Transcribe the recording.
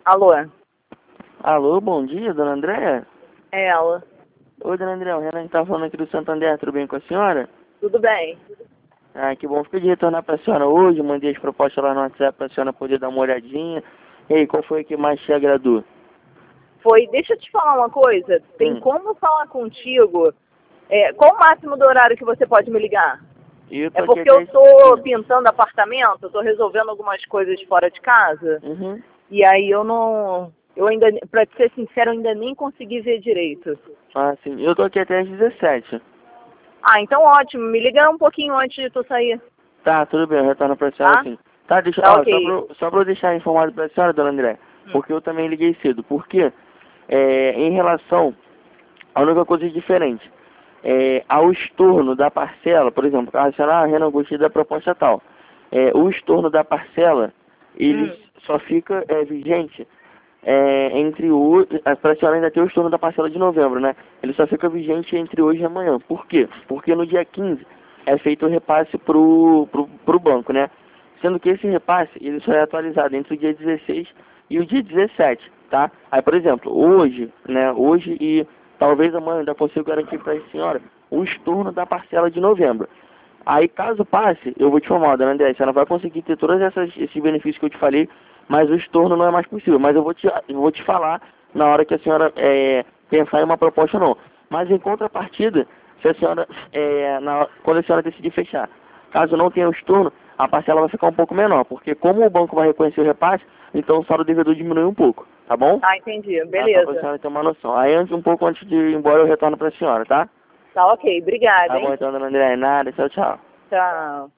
Alô? Alô, bom dia, dona Andréia? É ela. Oi, dona Andréia, o Renan está falando aqui do Santander, tudo bem com a senhora? Tudo bem? Ah, que bom, fiquei de retornar para a senhora hoje, mandei as propostas lá no WhatsApp para a senhora poder dar uma olhadinha. E aí, qual foi a que mais te agradou? Foi, deixa eu te falar uma coisa, tem Hum. como falar contigo? Qual o máximo do horário que você pode me ligar? Eu tô É aqui porque até... eu tô pintando apartamento, eu tô resolvendo algumas coisas fora de casa, Uhum. e aí eu ainda, pra ser sincero, eu ainda nem consegui ver direito. Ah, sim, eu tô aqui até às 17. Ah, então ótimo, me liga um pouquinho antes de tu sair, Tá, tudo bem, eu retorno para a senhora tá? assim. Tá, deixa, Tá ó, ok. só pra eu deixar informado para a senhora, dona Andréia, Hum. porque eu também liguei cedo, porque em relação a única coisa diferente ao estorno da parcela, por exemplo, a senhora, Renan, gostei da proposta tal. O estorno da parcela, ele só fica vigente entre hoje, para a senhora ainda ter o estorno da parcela de novembro, né? Ele só fica vigente entre hoje e amanhã. Por quê? Porque no dia 15 é feito o repasse pro banco, né? Sendo que esse repasse, ele só é atualizado entre o dia 16 e o dia 17, tá? Aí, por exemplo, hoje, né? Hoje e talvez amanhã ainda consigo garantir para a senhora o estorno da parcela de novembro. Aí, caso passe, eu vou te informar, dona André, você não vai conseguir ter todos esses benefícios que eu te falei, mas o estorno não é mais possível. Mas eu vou te falar na hora que a senhora pensar em uma proposta ou não. Mas em contrapartida, se a senhora, quando a senhora decidir fechar, caso não tenha o estorno, a parcela vai ficar um pouco menor, porque como o banco vai reconhecer o repasse, então o saldo devedor diminui um pouco, tá bom? Ah, entendi, Tá, só para a beleza. senhora ter uma noção. Aí, um pouco antes de ir embora, eu retorno para a senhora, tá? Tá ok, obrigada, Tá bom hein? então, dona André, nada, tchau, tchau. Tchau.